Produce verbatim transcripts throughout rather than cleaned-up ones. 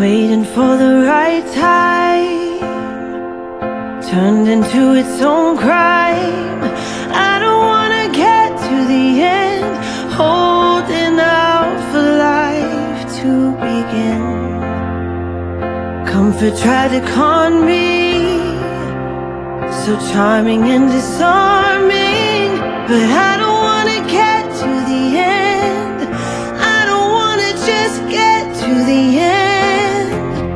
waiting for the right time turned into its own crime. I don't wanna get to the end, holding out for life to begin. Comfort tried to con me, so charming and disarming, but I don't wanna get to the end. I don't wanna just get to the end.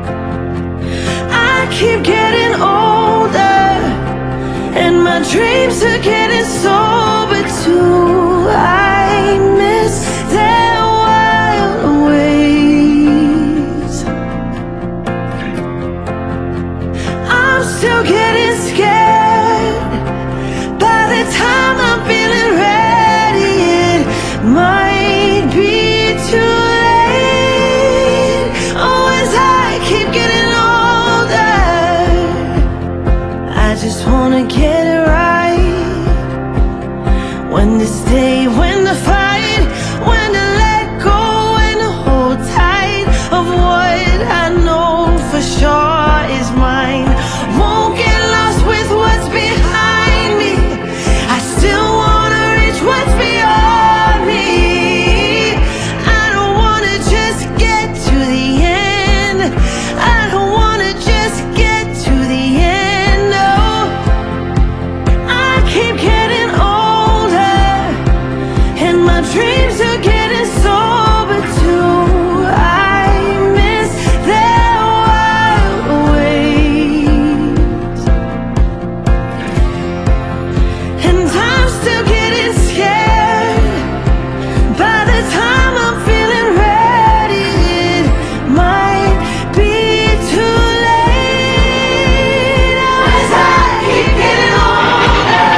I keep getting older, and my dreams are getting sober too. I miss their wild ways. I'm still getting scared. By the time I'm feeling ready, it might be too late. Oh, as I keep getting older, I just wanna get it right. When to stay, when to fight, when to let go, when to hold tight of what I know for sure is mine. Won't get lost with what's behind me. I still wanna reach what's beyond me. I don't wanna just get to the end. I don't wanna just get to the end, no. I keep getting older, and my dreams are getting sober too. I miss their wild ways, and I'm still getting scared. By the time I'm feeling ready, it might be too late. As I keep getting older,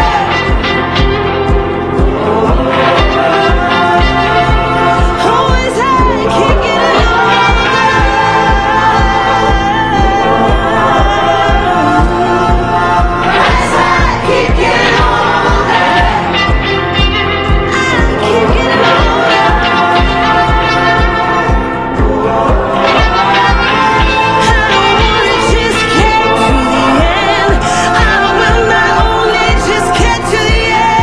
oh, as I keep getting older, as I keep getting older, I keep getting older. I don't wanna just get to the end. I will not only just get to the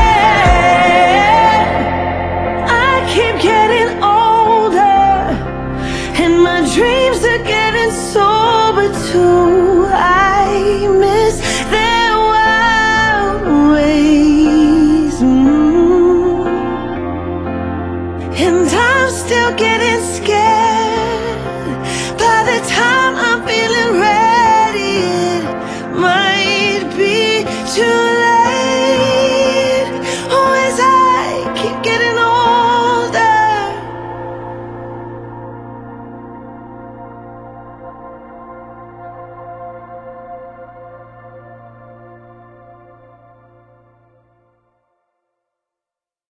end. I keep getting older, and my dreams are getting sober too. I miss their wild ways, mm. And I'm still getting scared.